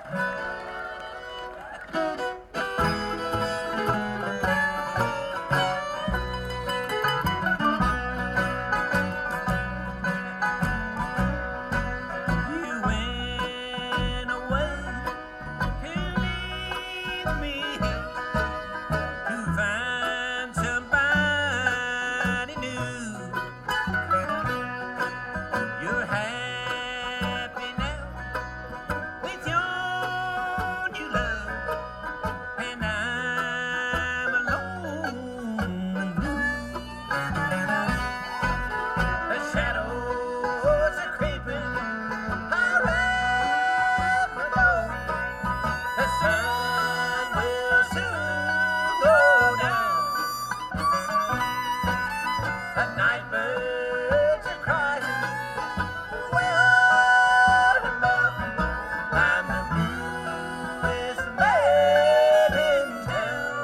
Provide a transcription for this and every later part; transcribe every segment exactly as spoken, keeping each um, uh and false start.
You went away to leave me to find somebody new. You're happy now with your new love, and I'm alone and blue. The shadows are creeping around my door. The sun will soon go down. The night birds are crying way on above. I'm the bluest man in town.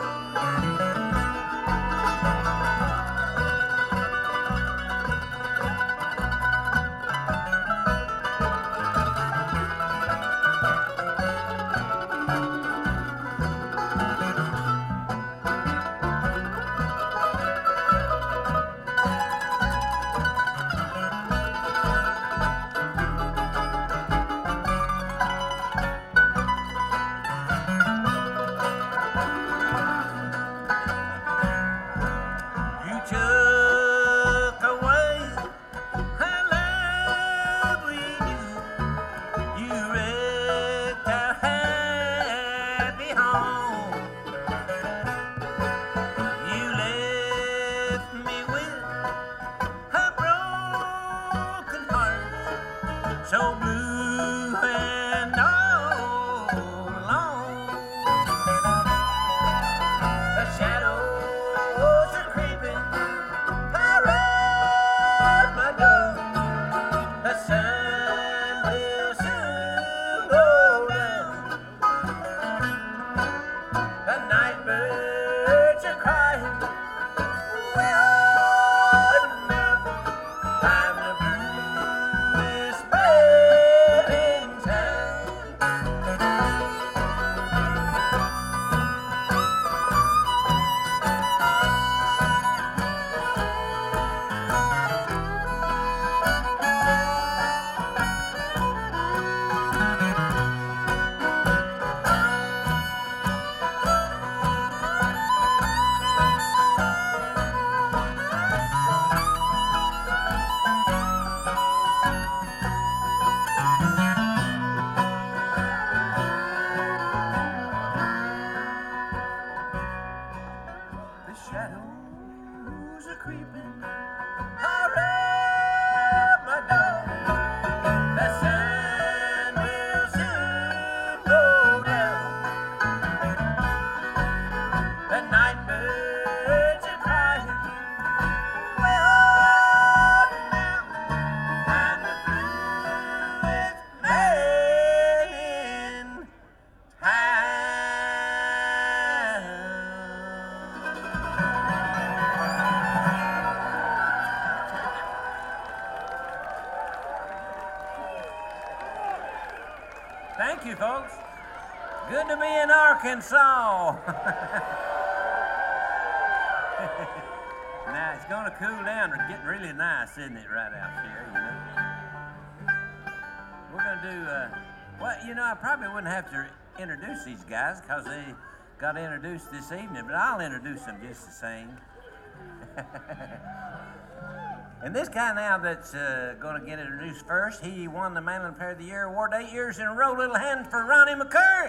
You took away our love we knew. You wrecked our happy home. You left me with a broken heart, so blue and all alone. The shadows are creeping around my door. The sun will soon go down. The night birds are crying way on down. I'm the bluest man in town. The shadows are creeping around my door. The sun will soon go down. The night birds are crying way on down. I'm the bluest man in town. Thank you, folks. Good to be in Arkansas. Now, it's going to cool down. It's getting really nice, isn't it, right out here, you know? We're going to do, uh, well, you know, I probably wouldn't have to introduce these guys because they got introduced this evening, but I'll introduce them just the same. And this guy now that's uh, going to get introduced first, he won the Manlin Player of the Year award eight years in a row. Little hand for Ronnie McCurry.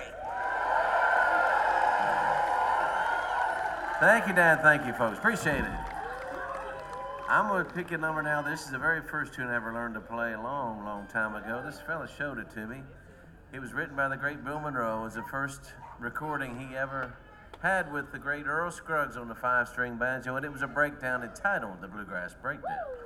Thank you, Dan. Thank you, folks. Appreciate it. I'm going to pick a number now. This is the very first tune I ever learned to play a long, long time ago. This fella showed it to me. It was written by the great Bill Monroe. It was the first recording he ever had with the great Earl Scruggs on the five-string banjo, and it was a breakdown entitled The Bluegrass Breakdown.